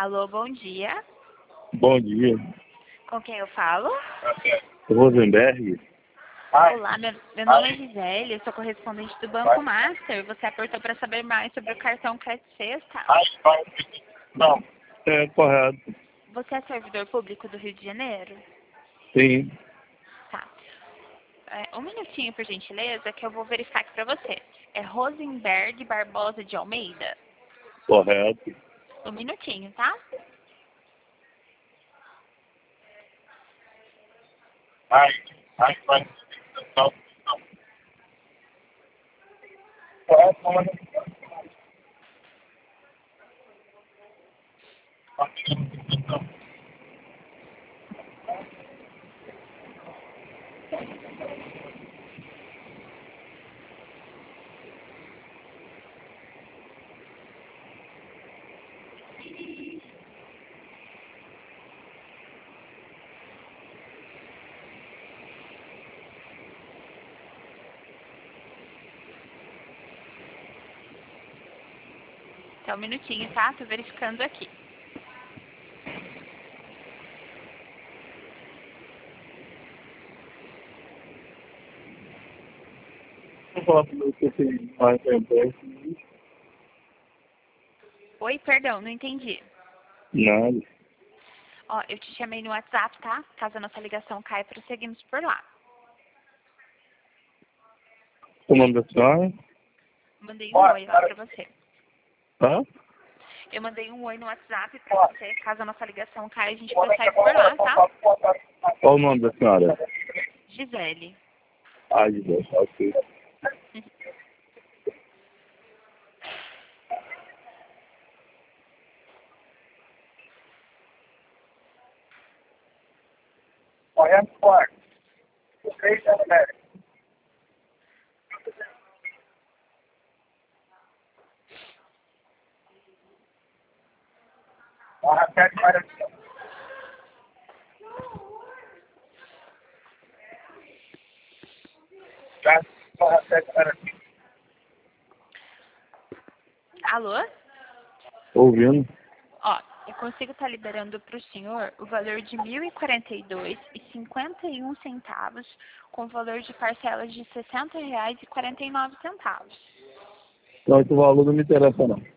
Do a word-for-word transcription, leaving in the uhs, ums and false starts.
Alô, bom dia. Bom dia. Com quem eu falo? Rosenberg? Olá, meu, meu nome é Gisele, eu sou correspondente do Banco Master. Você apertou para saber mais sobre o cartão Crédito Sexta? Não. É correto. Você é servidor público do Rio de Janeiro? Sim. Tá. É, um minutinho, por gentileza, que eu vou verificar aqui para você. É Rosenberg Barbosa de Almeida? Correto. Um minutinho, tá? Ai, ai, vai. Não. Só um minutinho, tá? Tô verificando aqui. Vou falar para você se tem mais tempo. Oi, perdão, não entendi. Nada. Ó, eu te chamei no WhatsApp, tá? Caso a nossa ligação caia, prosseguimos por lá. O nome da senhora? Mandei um oi lá pra você. Hã? Eu mandei um oi no WhatsApp pra você. Caso a nossa ligação caia, a gente prossegue por lá, tá? Qual o nome da senhora? Gisele. Ah, Gisele, ok. Correto, quarto. três zero zero. Barra sete para Já, barra sete para Alô? Ouvindo? Ó, eu consigo estar liberando pro senhor o valor de mil e quarenta e dois reais e cinquenta e um centavos com valor de parcelas de sessenta reais e quarenta e nove centavos. Não, esse valor não me interessa, não.